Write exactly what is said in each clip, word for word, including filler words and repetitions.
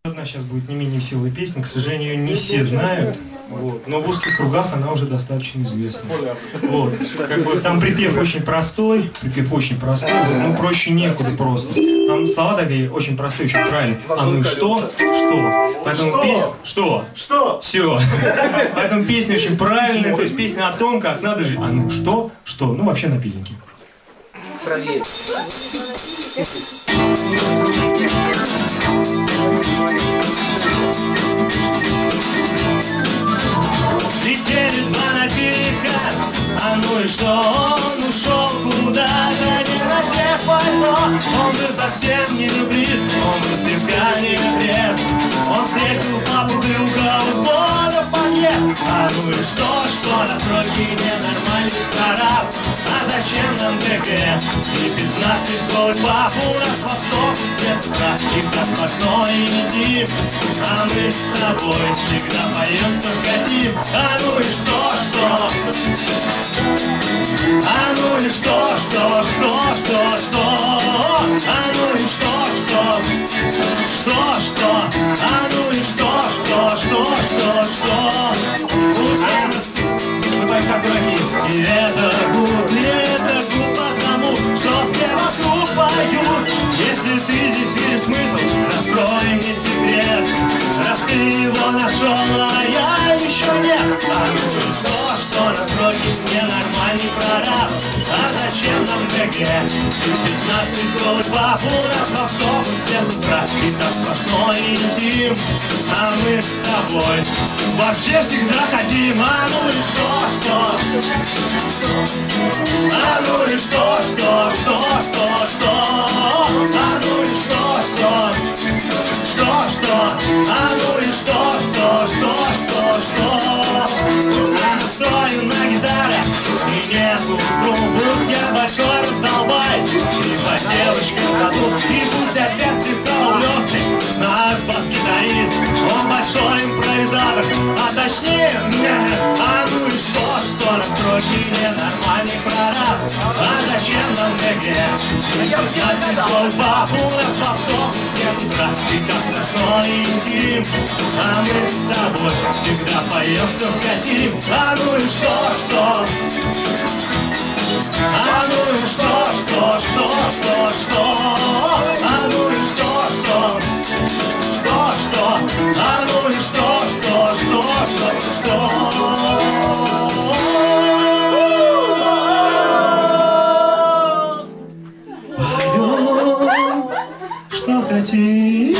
Одна сейчас будет не менее веселая песня, к сожалению, ее не все знают, вот, но в узких кругах она уже достаточно известна. Вот, как бы там припев очень простой, припев очень простой, ну проще некуда просто. Там слова такие очень простые, очень правильные. А ну и что? Что? Поэтому что? Песня... Что? Что? Все. Поэтому песня очень правильная, то есть песня о том, как надо жить. А ну что? Что? Ну вообще напильники. Правее. Летели два напильника, а ну и что? Он ушел куда-то, не надев пальто. Он был совсем не любит, он был слегка не трест. Он встретил папу Глюка у входа в подъезд. А ну и что, что на сроке ненормальный прораб? А зачем нам ТГ? И пятнадцать голых пап у нас восток и сестра. Их так сплошной и летим, а мы с тобой всегда поем, что хотим. А ну и что, что? А ну и что, что, что, что, что? А ну и что, что? Что, что? А ну и что, что, что, что, что? Пусть мы поем как дураки. И это глупо, это глупо потому, что все вокруг поют. Если ты здесь видишь смысл, раскрой мне секрет. Раз ты его нашел, а я еще нет. А ну и что, что на сроке ненормальный прораб? А зачем нам ТГ? пятнадцать голых баб у нас в автобусе с утра. И так сплошной интим, а мы с тобой вообще всегда хотим. А ну и что, что? А ну и что, что, что, что, что? А ну и что, что? Что, что? А ну и что, что, что, что, что? Я стою на гитаре, и нету струн. Пусть я большой раздолбай, и по девочкам ходу. И пусть опять слегка увлекся наш бас-гитарист. Он большой импровизатор, а точнее, а ну и что, что на стройке ненормальный прораб? А зачем нам ТГ? пятнадцать голых баб у нас в автобусе с утра. И так страшно и интим, а мы с тобой всегда поем, что хотим. А ну и что, что? А ну и что, что, что, что, что? А ну и что, что? Что, что? А ну и что, что, что, что, что? Поем, что хотим.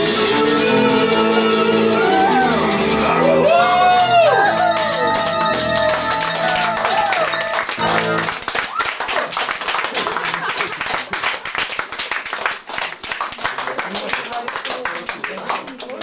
Thank you.